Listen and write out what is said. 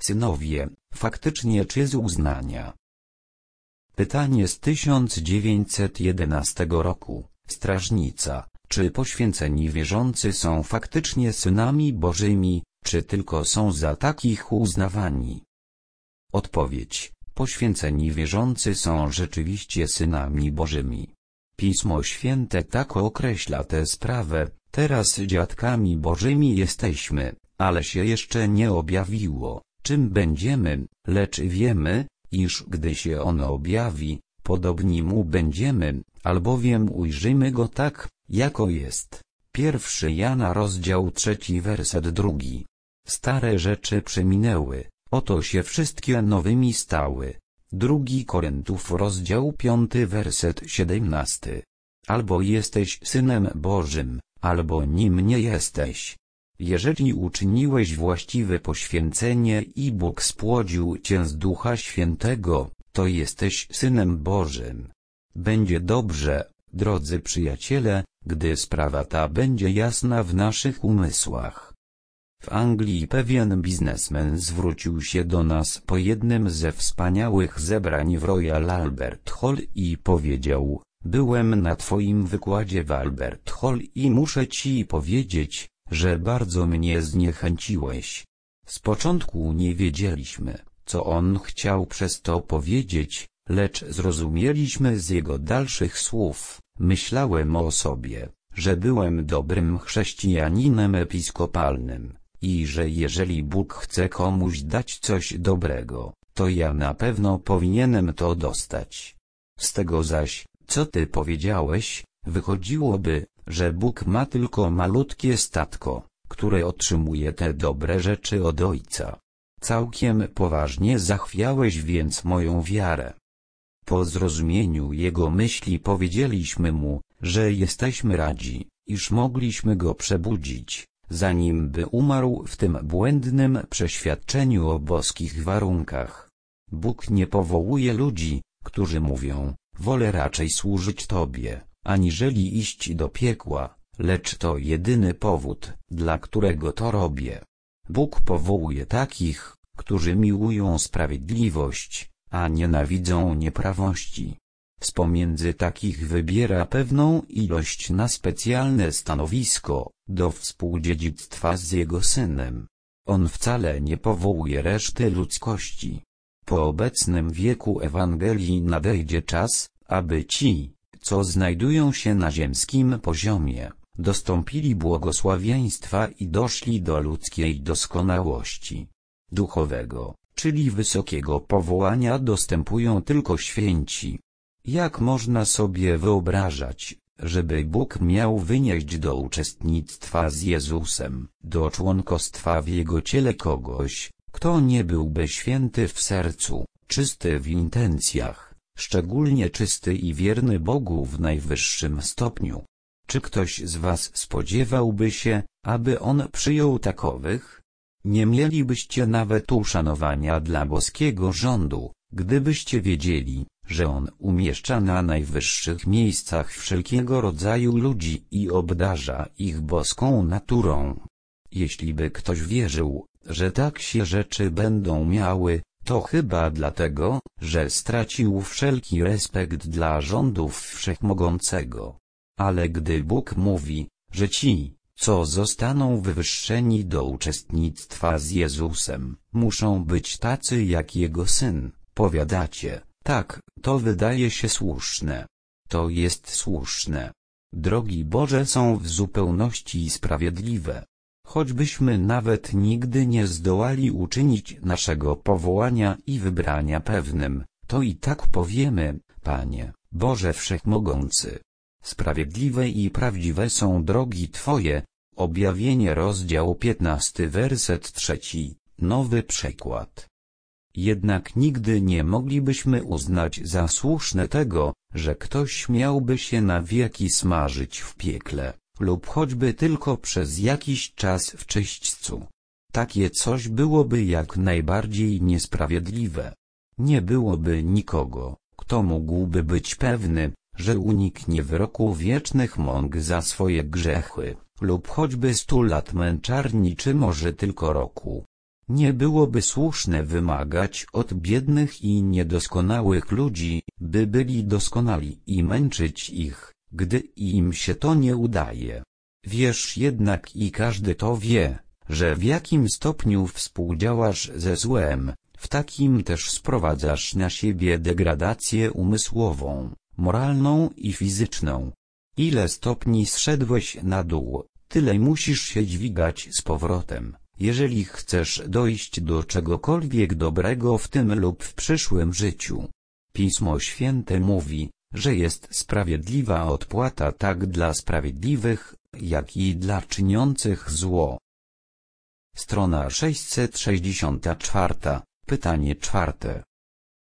synowie, faktycznie czy z uznania? Pytanie z 1911 roku, strażnica, czy poświęceni wierzący są faktycznie synami Bożymi, czy tylko są za takich uznawani? Odpowiedź: poświęceni wierzący są rzeczywiście synami Bożymi. Pismo Święte tak określa tę sprawę: teraz dziadkami Bożymi jesteśmy, ale się jeszcze nie objawiło, czym będziemy, lecz wiemy, iż gdy się ono objawi, podobni mu będziemy, albowiem ujrzymy go tak, jako jest. 1 Jana rozdział 3 werset 2. Stare rzeczy przeminęły, oto się wszystkie nowymi stały. 2 Koryntiów rozdział 5 werset 17. Albo jesteś synem Bożym, albo nim nie jesteś. Jeżeli uczyniłeś właściwe poświęcenie i Bóg spłodził cię z Ducha Świętego, to jesteś synem Bożym. Będzie dobrze, drodzy przyjaciele, gdy sprawa ta będzie jasna w naszych umysłach. W Anglii pewien biznesmen zwrócił się do nas po jednym ze wspaniałych zebrań w Royal Albert Hall i powiedział: byłem na twoim wykładzie w Albert Hall i muszę ci powiedzieć, że bardzo mnie zniechęciłeś. Z początku nie wiedzieliśmy, co on chciał przez to powiedzieć, lecz zrozumieliśmy z jego dalszych słów. Myślałem o sobie, że byłem dobrym chrześcijaninem episkopalnym i że jeżeli Bóg chce komuś dać coś dobrego, to ja na pewno powinienem to dostać. Z tego zaś, co ty powiedziałeś, wychodziłoby, że Bóg ma tylko malutkie statko, które otrzymuje te dobre rzeczy od Ojca. Całkiem poważnie zachwiałeś więc moją wiarę. Po zrozumieniu jego myśli powiedzieliśmy mu, że jesteśmy radzi, iż mogliśmy go przebudzić, zanim by umarł w tym błędnym przeświadczeniu o boskich warunkach. Bóg nie powołuje ludzi, którzy mówią: wolę raczej służyć Tobie, aniżeli iść do piekła, lecz to jedyny powód, dla którego to robię. Bóg powołuje takich, którzy miłują sprawiedliwość, a nienawidzą nieprawości. Z pomiędzy takich wybiera pewną ilość na specjalne stanowisko, do współdziedzictwa z Jego Synem. On wcale nie powołuje reszty ludzkości. Po obecnym wieku Ewangelii nadejdzie czas, aby ci, co znajdują się na ziemskim poziomie, dostąpili błogosławieństwa i doszli do ludzkiej doskonałości duchowego, czyli wysokiego powołania, dostępują tylko święci. Jak można sobie wyobrażać, żeby Bóg miał wynieść do uczestnictwa z Jezusem, do członkostwa w Jego ciele kogoś, kto nie byłby święty w sercu, czysty w intencjach, szczególnie czysty i wierny Bogu w najwyższym stopniu? Czy ktoś z was spodziewałby się, aby On przyjął takowych? Nie mielibyście nawet uszanowania dla boskiego rządu, gdybyście wiedzieli, że On umieszcza na najwyższych miejscach wszelkiego rodzaju ludzi i obdarza ich boską naturą. Jeśli by ktoś wierzył, że tak się rzeczy będą miały, to chyba dlatego, że stracił wszelki respekt dla rządów Wszechmogącego. Ale gdy Bóg mówi, że ci, co zostaną wywyższeni do uczestnictwa z Jezusem, muszą być tacy jak Jego Syn, powiadacie: tak, to wydaje się słuszne. To jest słuszne. Drogi Boże są w zupełności sprawiedliwe. Choćbyśmy nawet nigdy nie zdołali uczynić naszego powołania i wybrania pewnym, to i tak powiemy: Panie, Boże Wszechmogący, sprawiedliwe i prawdziwe są drogi Twoje. Objawienie rozdział 15 werset 3, nowy przekład. Jednak nigdy nie moglibyśmy uznać za słuszne tego, że ktoś miałby się na wieki smażyć w piekle, lub choćby tylko przez jakiś czas w czyśćcu. Takie coś byłoby jak najbardziej niesprawiedliwe. Nie byłoby nikogo, kto mógłby być pewny, że uniknie wyroku wiecznych mąk za swoje grzechy, lub choćby 100 lat męczarni czy może tylko roku. Nie byłoby słuszne wymagać od biednych i niedoskonałych ludzi, by byli doskonali i męczyć ich, gdy im się to nie udaje. Wiesz jednak i każdy to wie, że w jakim stopniu współdziałasz ze złem, w takim też sprowadzasz na siebie degradację umysłową, moralną i fizyczną. Ile stopni zszedłeś na dół, tyle musisz się dźwigać z powrotem, jeżeli chcesz dojść do czegokolwiek dobrego w tym lub w przyszłym życiu. Pismo Święte mówi, że jest sprawiedliwa odpłata tak dla sprawiedliwych, jak i dla czyniących zło. Strona 664, pytanie 4.